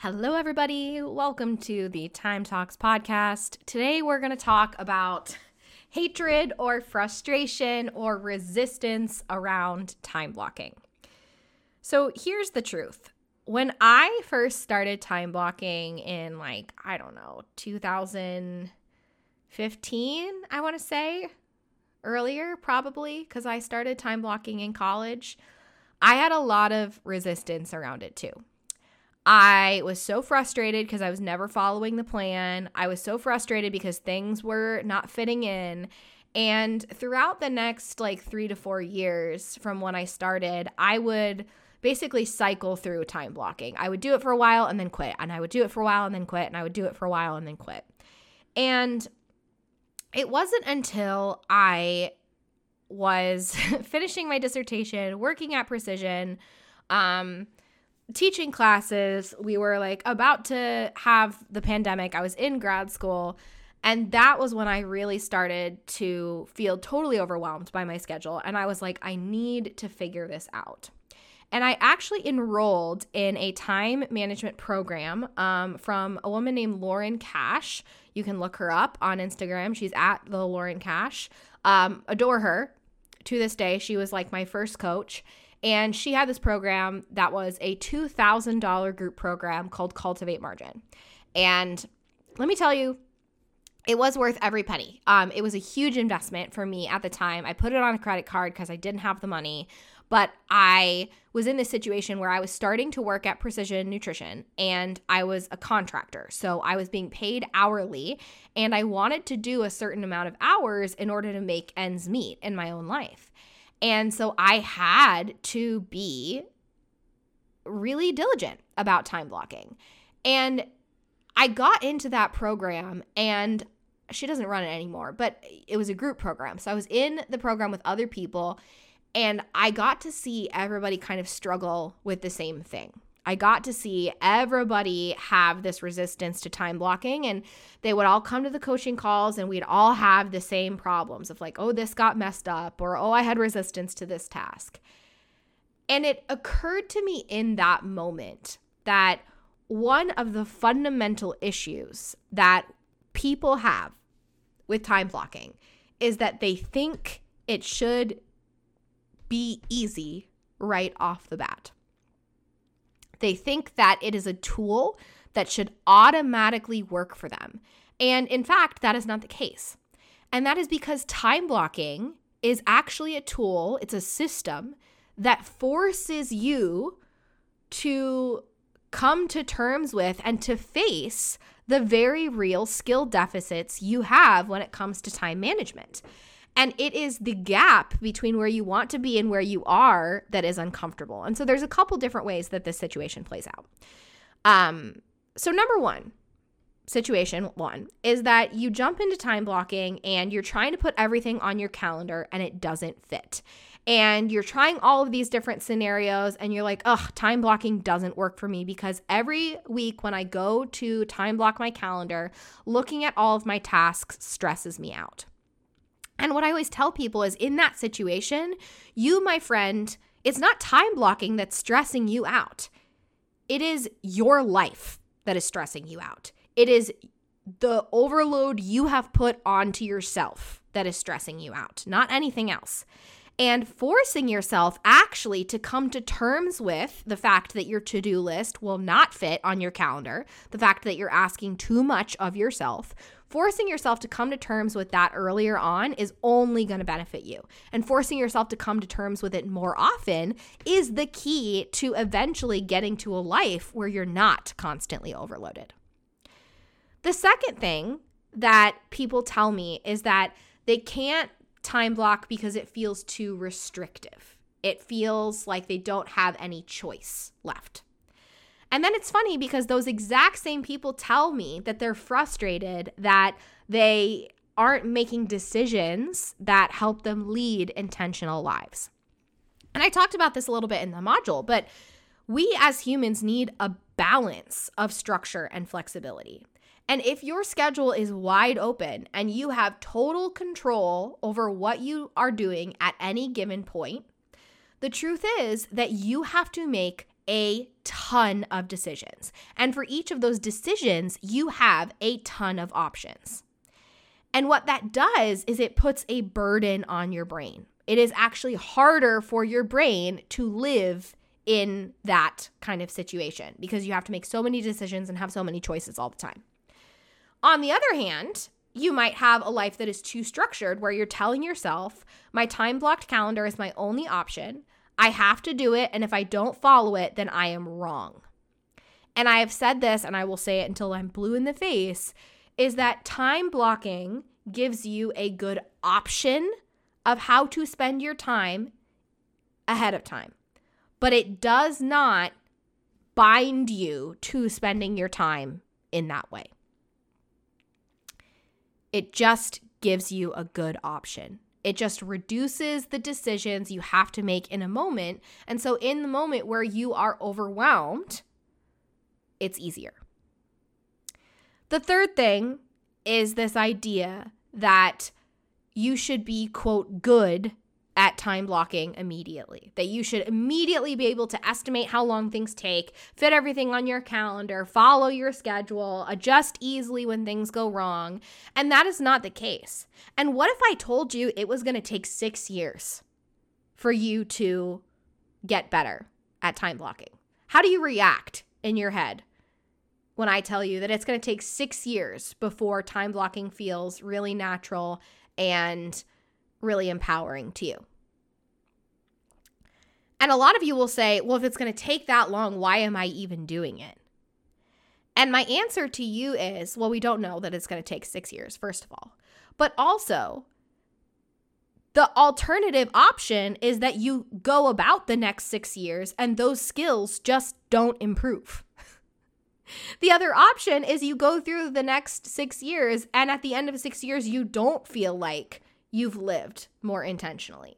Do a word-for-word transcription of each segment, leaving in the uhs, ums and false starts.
Hello, everybody. Welcome to the Time Talks podcast. Today, we're going to talk about hatred or frustration or resistance around time blocking. So here's the truth. When I first started time blocking in like, I don't know, two thousand fifteen, I want to say, earlier probably, because I started time blocking in college, I had a lot of resistance around it too. I was so frustrated because I was never following the plan. I was so frustrated because things were not fitting in. And throughout the next like three to four years from when I started, I would basically cycle through time blocking. I would do it for a while and then quit. And I would do it for a while and then quit. And I would do it for a while and then quit. And it wasn't until I was finishing my dissertation, working at Precision, um, teaching classes. We were like about to have the pandemic. I was in grad school. And that was when I really started to feel totally overwhelmed by my schedule. And I was like, I need to figure this out. And I actually enrolled in a time management program um, from a woman named Lauren Cash. You can look her up on Instagram. She's at the Lauren Cash. Um, adore her. To this day, she was like my first coach. And she had this program that was a two thousand dollars group program called Cultivate Margin. And let me tell you, it was worth every penny. Um, it was a huge investment for me at the time. I put it on a credit card because I didn't have the money. But I was in this situation where I was starting to work at Precision Nutrition and I was a contractor. So I was being paid hourly and I wanted to do a certain amount of hours in order to make ends meet in my own life. And so I had to be really diligent about time blocking. And I got into that program, and she doesn't run it anymore, but it was a group program. So I was in the program with other people, and I got to see everybody kind of struggle with the same thing. I got to see everybody have this resistance to time blocking, and they would all come to the coaching calls and we'd all have the same problems of like, oh, this got messed up, or oh, I had resistance to this task. And it occurred to me in that moment that one of the fundamental issues that people have with time blocking is that they think it should be easy right off the bat. They think that it is a tool that should automatically work for them. And in fact, that is not the case. And that is because time blocking is actually a tool, it's a system that forces you to come to terms with and to face the very real skill deficits you have when it comes to time management. And it is the gap between where you want to be and where you are that is uncomfortable. And so there's a couple different ways that this situation plays out. Um, so number one, situation one, is that you jump into time blocking and you're trying to put everything on your calendar and it doesn't fit. And you're trying all of these different scenarios and you're like, ugh, time blocking doesn't work for me because every week when I go to time block my calendar, looking at all of my tasks stresses me out. And what I always tell people is in that situation, you, my friend, it's not time blocking that's stressing you out. It is your life that is stressing you out. It is the overload you have put onto yourself that is stressing you out, not anything else. And forcing yourself actually to come to terms with the fact that your to-do list will not fit on your calendar, the fact that you're asking too much of yourself, forcing yourself to come to terms with that earlier on is only going to benefit you. And forcing yourself to come to terms with it more often is the key to eventually getting to a life where you're not constantly overloaded. The second thing that people tell me is that they can't time block because it feels too restrictive. It feels like they don't have any choice left. And then it's funny because those exact same people tell me that they're frustrated that they aren't making decisions that help them lead intentional lives. And I talked about this a little bit in the module, but we as humans need a balance of structure and flexibility. And if your schedule is wide open and you have total control over what you are doing at any given point, the truth is that you have to make a ton of decisions. And for each of those decisions, you have a ton of options. And what that does is it puts a burden on your brain. It is actually harder for your brain to live in that kind of situation because you have to make so many decisions and have so many choices all the time. On the other hand, you might have a life that is too structured where you're telling yourself, my time-blocked calendar is my only option. I have to do it, and if I don't follow it, then I am wrong. And I have said this, and I will say it until I'm blue in the face, is that time blocking gives you a good option of how to spend your time ahead of time. But it does not bind you to spending your time in that way. It just gives you a good option. It just reduces the decisions you have to make in a moment. And so in the moment where you are overwhelmed, it's easier. The third thing is this idea that you should be, quote, good at time blocking immediately. That you should immediately be able to estimate how long things take, fit everything on your calendar, follow your schedule, adjust easily when things go wrong. And that is not the case. And what if I told you it was going to take six years for you to get better at time blocking? How do you react in your head when I tell you that it's going to take six years before time blocking feels really natural and really empowering to you? And a lot of you will say, well, if it's going to take that long, why am I even doing it? And my answer to you is, well, we don't know that it's going to take six years, first of all. But also, the alternative option is that you go about the next six years and those skills just don't improve. The other option is you go through the next six years and at the end of six years, you don't feel like you've lived more intentionally.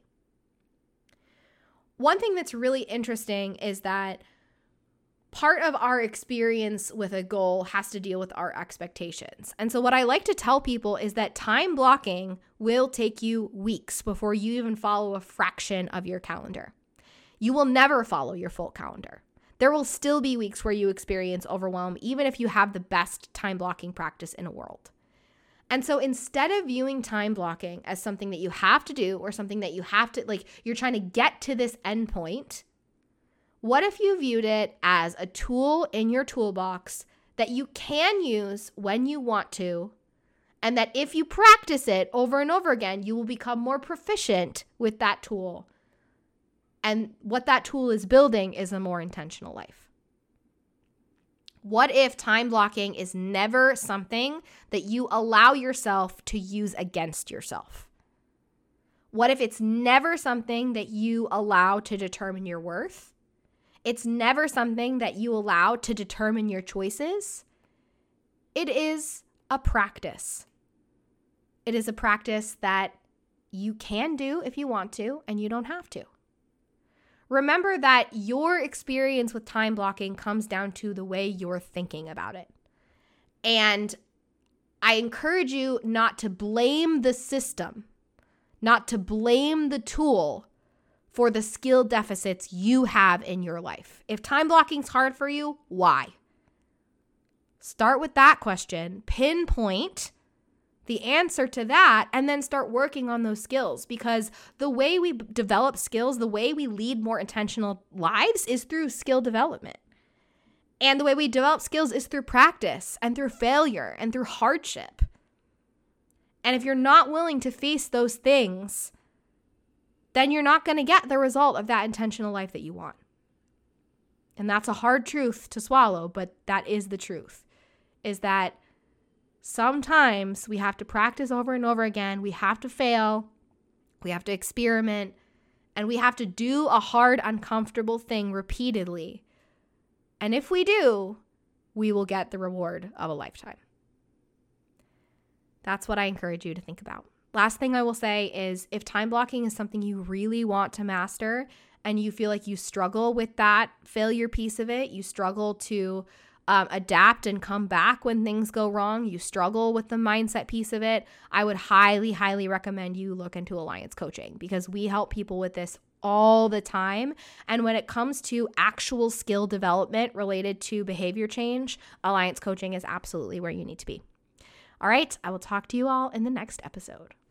One thing that's really interesting is that part of our experience with a goal has to deal with our expectations. And so what I like to tell people is that time blocking will take you weeks before you even follow a fraction of your calendar. You will never follow your full calendar. There will still be weeks where you experience overwhelm, even if you have the best time blocking practice in the world. And so instead of viewing time blocking as something that you have to do or something that you have to, like, you're trying to get to this endpoint, what if you viewed it as a tool in your toolbox that you can use when you want to, and that if you practice it over and over again, you will become more proficient with that tool. And what that tool is building is a more intentional life. What if time blocking is never something that you allow yourself to use against yourself? What if it's never something that you allow to determine your worth? It's never something that you allow to determine your choices. It is a practice. It is a practice that you can do if you want to, and you don't have to. Remember that your experience with time blocking comes down to the way you're thinking about it. And I encourage you not to blame the system, not to blame the tool for the skill deficits you have in your life. If time blocking is hard for you, why? Start with that question, pinpoint the answer to that, and then start working on those skills, because the way we b- develop skills, the way we lead more intentional lives is through skill development. And the way we develop skills is through practice and through failure and through hardship. And if you're not willing to face those things, then you're not going to get the result of that intentional life that you want. And that's a hard truth to swallow, but that is the truth, is that sometimes we have to practice over and over again. We have to fail. We have to experiment. And we have to do a hard, uncomfortable thing repeatedly. And if we do, we will get the reward of a lifetime. That's what I encourage you to think about. Last thing I will say is, if time blocking is something you really want to master and you feel like you struggle with that failure piece of it, you struggle to Um, adapt and come back when things go wrong, you struggle with the mindset piece of it, I would highly, highly recommend you look into Alliance Coaching, because we help people with this all the time. And when it comes to actual skill development related to behavior change, Alliance Coaching is absolutely where you need to be. All right, I will talk to you all in the next episode.